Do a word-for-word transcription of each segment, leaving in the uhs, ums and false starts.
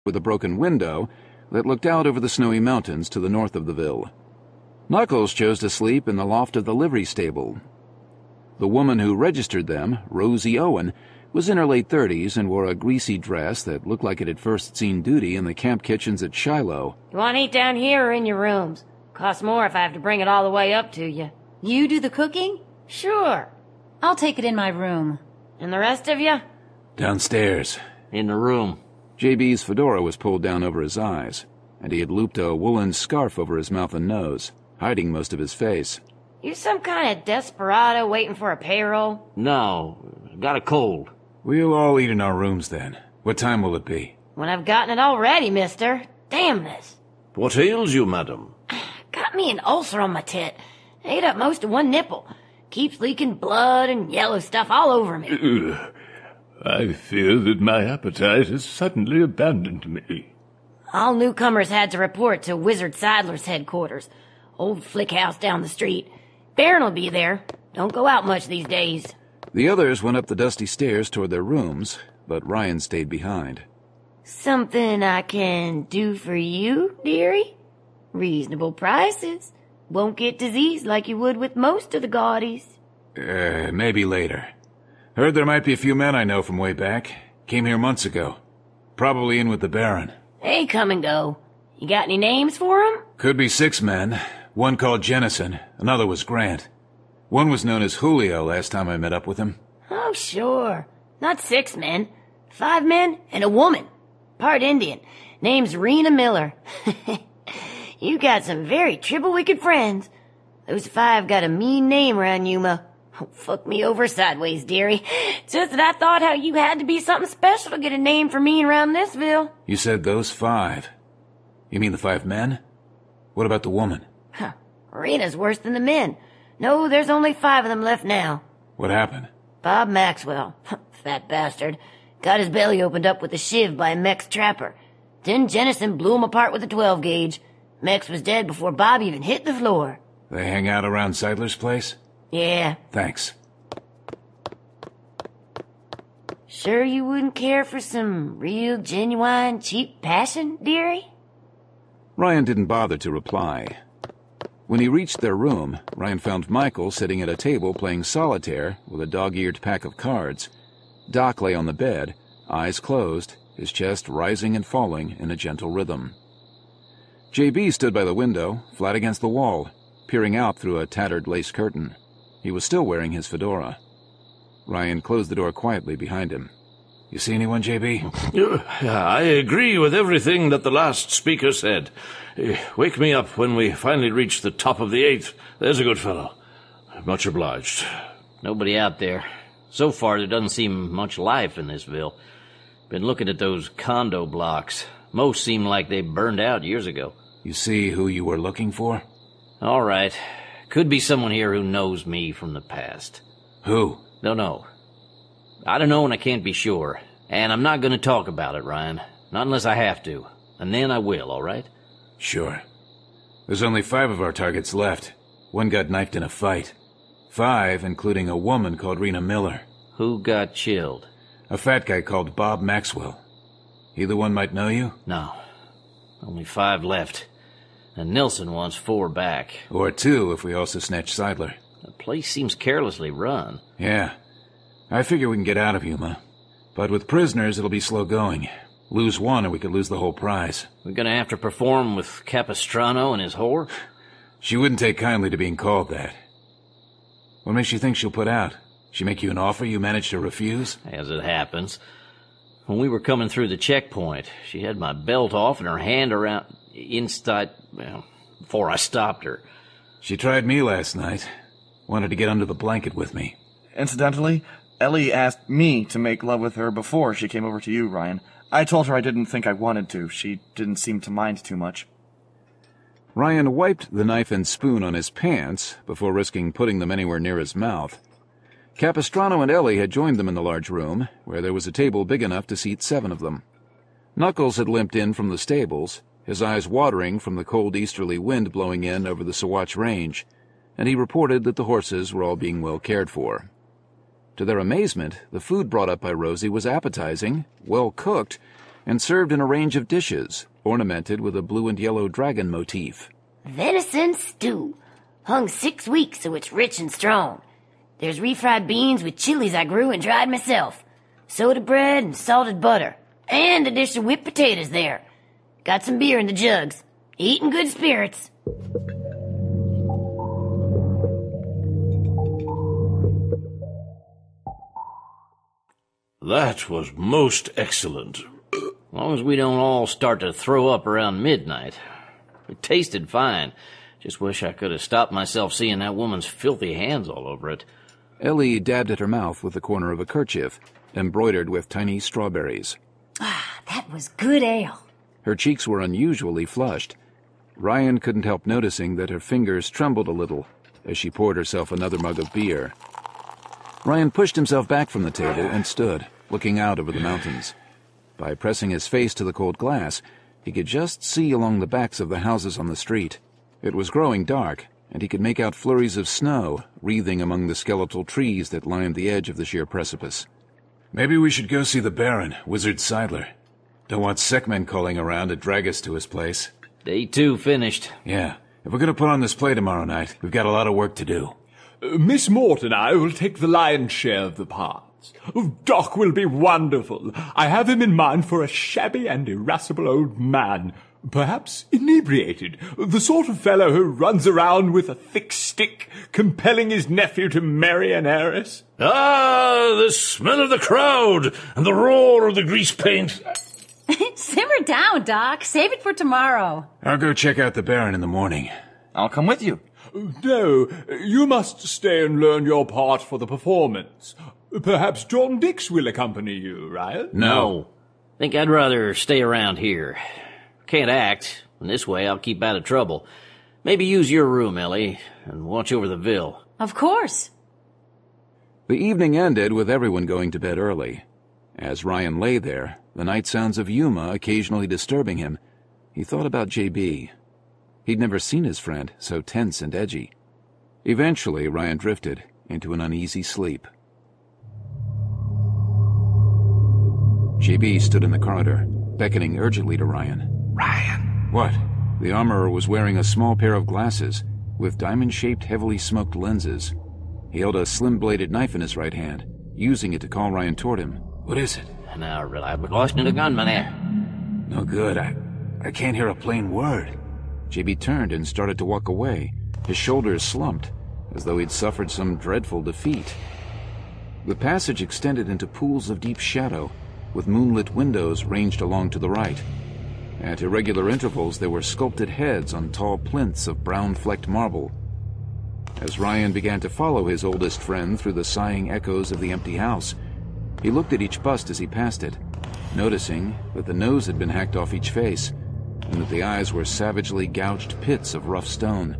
with a broken window that looked out over the snowy mountains to the north of the ville. Knuckles chose to sleep in the loft of the livery stable. The woman who registered them, Rosie Owen, was in her late thirties and wore a greasy dress that looked like it had first seen duty in the camp kitchens at Shiloh. You want to eat down here or in your rooms? Costs more if I have to bring it all the way up to you. You do the cooking? Sure. I'll take it in my room. And the rest of you? Downstairs. In the room. J B's fedora was pulled down over his eyes, and he had looped a woolen scarf over his mouth and nose, hiding most of his face. You some kind of desperado waiting for a payroll? No, got a cold. We'll all eat in our rooms then. What time will it be? When I've gotten it all ready, mister. Damn this. What ails you, madam? Got me an ulcer on my tit. Ate up most of one nipple. Keeps leaking blood and yellow stuff all over me. Ugh. I fear that my appetite has suddenly abandoned me. All newcomers had to report to Wizard Sadler's headquarters. Old flick house down the street. Baron'll be there. Don't go out much these days. The others went up the dusty stairs toward their rooms, but Ryan stayed behind. Something I can do for you, dearie? Reasonable prices. Won't get disease like you would with most of the gaudies. Uh, maybe later. Heard there might be a few men I know from way back. Came here months ago. Probably in with the Baron. They come and go. You got any names for 'em? Could be six men. One called Jennison. Another was Grant. One was known as Julio last time I met up with him. Oh, sure. Not six men. Five men and a woman. Part Indian. Name's Rena Miller. You got some very triple-wicked friends. Those five got a mean name around Yuma. Oh, fuck me over sideways, dearie. Just that I thought how you had to be something special to get a name for me around thisville. You said those five. You mean the five men? What about the woman? Huh. Rena's worse than the men. No, there's only five of them left now. What happened? Bob Maxwell, fat bastard, got his belly opened up with a shiv by a Mex trapper. Then Jennison blew him apart with a twelve gauge. Mex was dead before Bob even hit the floor. They hang out around Seidler's place? Yeah. Thanks. Sure you wouldn't care for some real, genuine, cheap passion, dearie? Ryan didn't bother to reply. When he reached their room, Ryan found Michael sitting at a table playing solitaire with a dog-eared pack of cards. Doc lay on the bed, eyes closed, his chest rising and falling in a gentle rhythm. J B stood by the window, flat against the wall, peering out through a tattered lace curtain. He was still wearing his fedora. Ryan closed the door quietly behind him. You see anyone, J B? I agree with everything that the last speaker said. Wake me up when we finally reach the top of the eighth. There's a good fellow. Much obliged. Nobody out there. So far, there doesn't seem much life in this ville. Been looking at those condo blocks. Most seem like they burned out years ago. You see who you were looking for? All right. Could be someone here who knows me from the past. Who? Don't know. I don't know and I can't be sure. And I'm not going to talk about it, Ryan. Not unless I have to. And then I will, all right? Sure. There's only five of our targets left. One got knifed in a fight. Five, including a woman called Rena Miller. Who got chilled? A fat guy called Bob Maxwell. Either one might know you? No. Only five left. And Nilsson wants four back. Or two if we also snatch Seidler. The place seems carelessly run. Yeah. I figure we can get out of Yuma. But with prisoners, it'll be slow going. Lose one or we could lose the whole prize. We're gonna have to perform with Capistrano and his whore? She wouldn't take kindly to being called that. What makes you think she'll put out? She make you an offer you managed to refuse? As it happens. When we were coming through the checkpoint, she had my belt off and her hand around inside, well, before I stopped her. She tried me last night. Wanted to get under the blanket with me. Incidentally, Ellie asked me to make love with her before she came over to you, Ryan. I told her I didn't think I wanted to. She didn't seem to mind too much. Ryan wiped the knife and spoon on his pants before risking putting them anywhere near his mouth. Capistrano and Ellie had joined them in the large room, where there was a table big enough to seat seven of them. Knuckles had limped in from the stables, his eyes watering from the cold easterly wind blowing in over the Sawatch Range, and he reported that the horses were all being well cared for. To their amazement, the food brought up by Rosie was appetizing, well cooked, and served in a range of dishes, ornamented with a blue and yellow dragon motif. Venison stew. Hung six weeks, so it's rich and strong. There's refried beans with chilies I grew and dried myself. Soda bread and salted butter. And a dish of whipped potatoes there. Got some beer in the jugs. Eating good spirits. That was most excellent. As long as we don't all start to throw up around midnight. It tasted fine. Just wish I could have stopped myself seeing that woman's filthy hands all over it. Ellie dabbed at her mouth with the corner of a kerchief, embroidered with tiny strawberries. Ah, that was good ale. Her cheeks were unusually flushed. Ryan couldn't help noticing that her fingers trembled a little as she poured herself another mug of beer. Ryan pushed himself back from the table and stood, looking out over the mountains. By pressing his face to the cold glass, he could just see along the backs of the houses on the street. It was growing dark, and he could make out flurries of snow wreathing among the skeletal trees that lined the edge of the sheer precipice. Maybe we should go see the Baron, Wizard Seidler. Don't want Seckmen calling around to drag us to his place. Day two finished. Yeah, if we're gonna put on this play tomorrow night, we've got a lot of work to do. Uh, Miss Mort and I will take the lion's share of the parts. Oh, Doc will be wonderful. I have him in mind for a shabby and irascible old man, perhaps inebriated, the sort of fellow who runs around with a thick stick, compelling his nephew to marry an heiress. Ah, the smell of the crowd and the roar of the grease paint. Simmer down, Doc. Save it for tomorrow. I'll go check out the Baron in the morning. I'll come with you. No, you must stay and learn your part for the performance. Perhaps John Dix will accompany you, Ryan? No. Think I'd rather stay around here. Can't act, and this way I'll keep out of trouble. Maybe use your room, Ellie, and watch over the Vil. Of course. The evening ended with everyone going to bed early. As Ryan lay there, the night sounds of Yuma occasionally disturbing him, he thought about J B. He'd never seen his friend so tense and edgy. Eventually, Ryan drifted into an uneasy sleep. J B stood in the corridor, beckoning urgently to Ryan. Ryan. What? The armorer was wearing a small pair of glasses with diamond-shaped, heavily smoked lenses. He held a slim-bladed knife in his right hand, using it to call Ryan toward him. What is it? Now, reliable caution to gunman there. No good. I, I can't hear a plain word. J B turned and started to walk away. His shoulders slumped, as though he'd suffered some dreadful defeat. The passage extended into pools of deep shadow, with moonlit windows ranged along to the right. At irregular intervals, there were sculpted heads on tall plinths of brown-flecked marble. As Ryan began to follow his oldest friend through the sighing echoes of the empty house, he looked at each bust as he passed it, noticing that the nose had been hacked off each face, and that the eyes were savagely gouged pits of rough stone.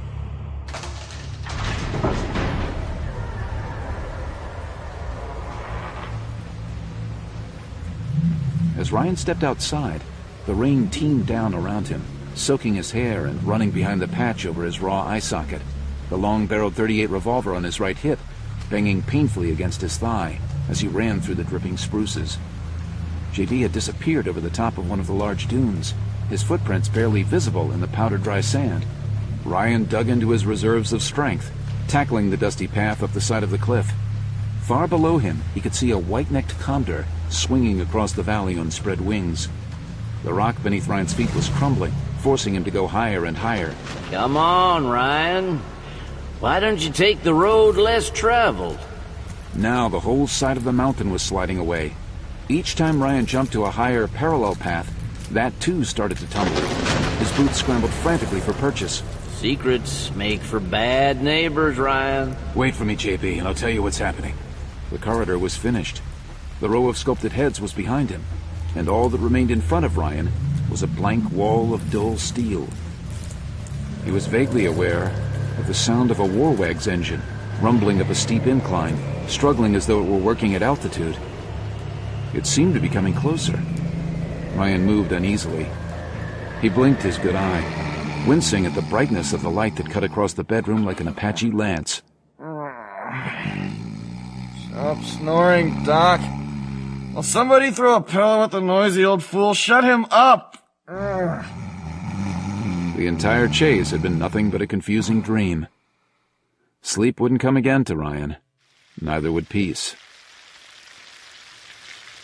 As Ryan stepped outside, the rain teemed down around him, soaking his hair and running behind the patch over his raw eye socket, the long-barreled thirty-eight revolver on his right hip banging painfully against his thigh as he ran through the dripping spruces. J B had disappeared over the top of one of the large dunes, his footprints barely visible in the powdered dry sand. Ryan dug into his reserves of strength, tackling the dusty path up the side of the cliff. Far below him, he could see a white-necked condor swinging across the valley on spread wings. The rock beneath Ryan's feet was crumbling, forcing him to go higher and higher. Come on, Ryan. Why don't you take the road less traveled? Now the whole side of the mountain was sliding away. Each time Ryan jumped to a higher, parallel path, that too started to tumble. His boots scrambled frantically for purchase. Secrets make for bad neighbors, Ryan. Wait for me, J B, and I'll tell you what's happening. The corridor was finished. The row of sculpted heads was behind him, and all that remained in front of Ryan was a blank wall of dull steel. He was vaguely aware of the sound of a warwag's engine, rumbling up a steep incline, struggling as though it were working at altitude. It seemed to be coming closer. Ryan moved uneasily. He blinked his good eye, wincing at the brightness of the light that cut across the bedroom like an Apache lance. Stop snoring, Doc. Will somebody throw a pillow at the noisy old fool? Shut him up! Ugh. The entire chase had been nothing but a confusing dream. Sleep wouldn't come again to Ryan. Neither would peace.